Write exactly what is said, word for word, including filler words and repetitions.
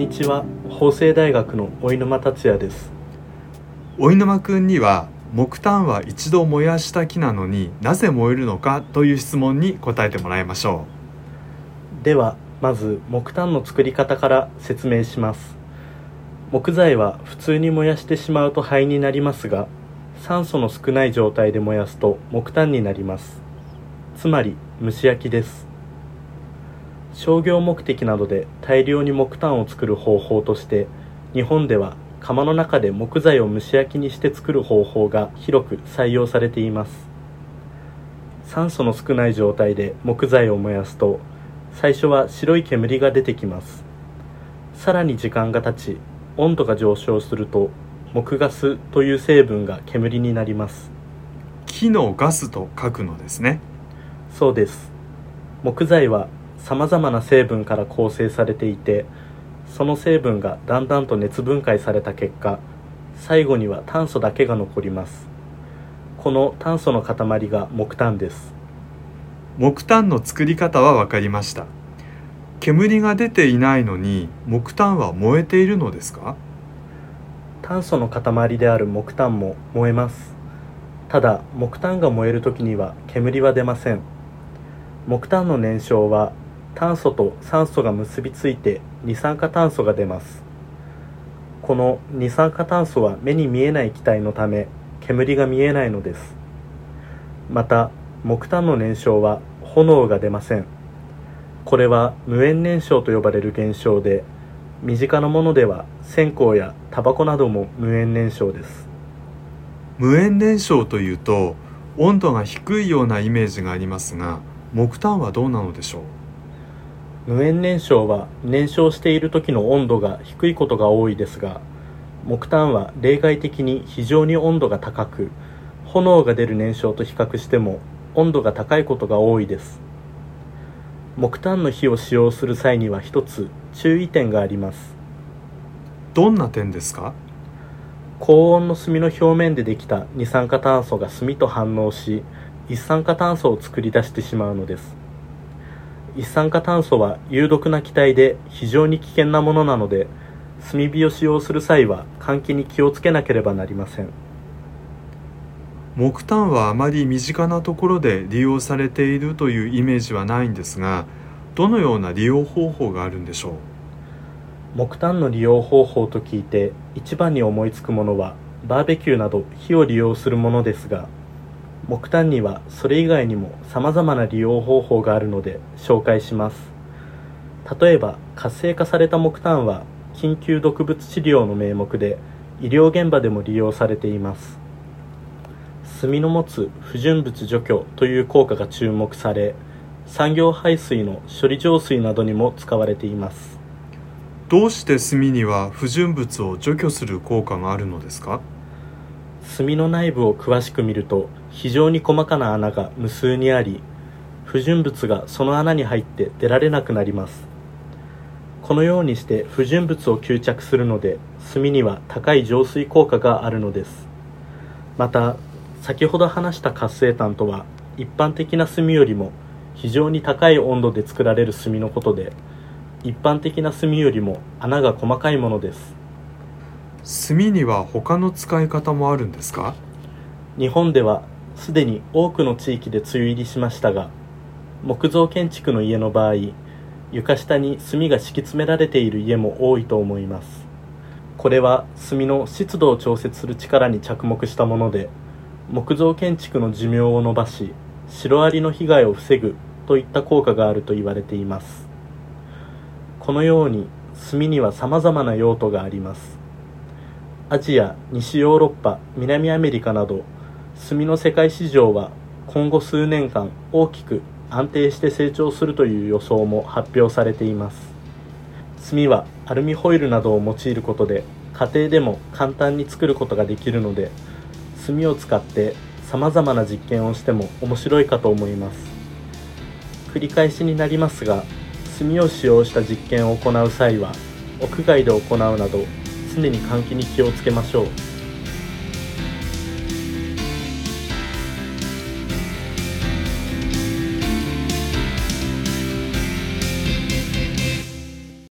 にちは。法政大学の老沼達也です。 老沼くんには木炭は一度燃やした木なのになぜ燃えるのかという質問に答えてもらいましょう。ではまず木炭の作り方から説明します。木材は普通に燃やしてしまうと灰になりますが、酸素の少ない状態で燃やすと木炭になります。つまり蒸し焼きです。商業目的などで大量に木炭を作る方法として、日本では窯の中で木材を蒸し焼きにして作る方法が広く採用されています。酸素の少ない状態で木材を燃やすと、最初は白い煙が出てきます。さらに時間が経ち、温度が上昇すると木ガスという成分が煙になります。 木のガスと書くのですね。 そうです。木材はさまざまな成分から構成されていて、その成分がだんだんと熱分解された結果、最後には炭素だけが残ります。この炭素の塊が木炭です。 木炭の作り方は分かりました。煙が出ていないのに木炭は燃えているのですか？ 炭素の塊である木炭も燃えます。ただ木炭が燃えるときには煙は出ません。木炭の燃焼は炭素と酸素が結びついて二酸化炭素が出ます。この二酸化炭素は目に見えない気体のため煙が見えないのです。また木炭の燃焼は炎が出ません。これは無煙燃焼と呼ばれる現象で、身近なものでは線香やタバコなども無煙燃焼です。 無煙燃焼というと温度が低いようなイメージがありますが、木炭はどうなのでしょう？ 無煙燃焼は燃焼している時の温度が低いことが多いですが、木炭は例外的に非常に温度が高く、炎が出る燃焼と比較しても温度が高いことが多いです。木炭の火を使用する際には一つ注意点があります。 どんな点ですか？ 高温の炭の表面でできた二酸化炭素が炭と反応し、一酸化炭素を作り出してしまうのです。一酸化炭素は有毒な気体で非常に危険なものなので、炭火を使用する際は換気に気をつけなければなりません。 木炭はあまり身近なところで利用されているというイメージはないんですが、どのような利用方法があるんでしょう？ 木炭の利用方法と聞いて一番に思いつくものはバーベキューなど火を利用するものですが、木炭にはそれ以外にも様々な利用方法があるので紹介します。例えば活性化された木炭は緊急毒物治療の名目で医療現場でも利用されています。炭の持つ不純物除去という効果が注目され、産業排水の処理浄水などにも使われています。 どうして炭には不純物を除去する効果があるのですか？ 炭の内部を詳しく見ると非常に細かな穴が無数にあり、不純物がその穴に入って出られなくなります。このようにして不純物を吸着するので、炭には高い浄水効果があるのです。また先ほど話した活性炭とは一般的な炭よりも非常に高い温度で作られる炭のことで、一般的な炭よりも穴が細かいものです。 炭には他の使い方もあるんですか？ 日本ではすでに多くの地域で梅雨入りしましたが、木造建築の家の場合、床下に炭が敷き詰められている家も多いと思います。これは炭の湿度を調節する力に着目したもので、木造建築の寿命を延ばし、シロアリの被害を防ぐといった効果があると言われています。このように炭には様々な用途があります。アジア、西ヨーロッパ、南アメリカなど炭の世界市場は今後数年間大きく安定して成長するという予想も発表されています。炭はアルミホイルなどを用いることで家庭でも簡単に作ることができるので、炭を使って様々な実験をしても面白いかと思います。繰り返しになりますが、炭を使用した実験を行う際は屋外で行うなど常に換気に気をつけましょう。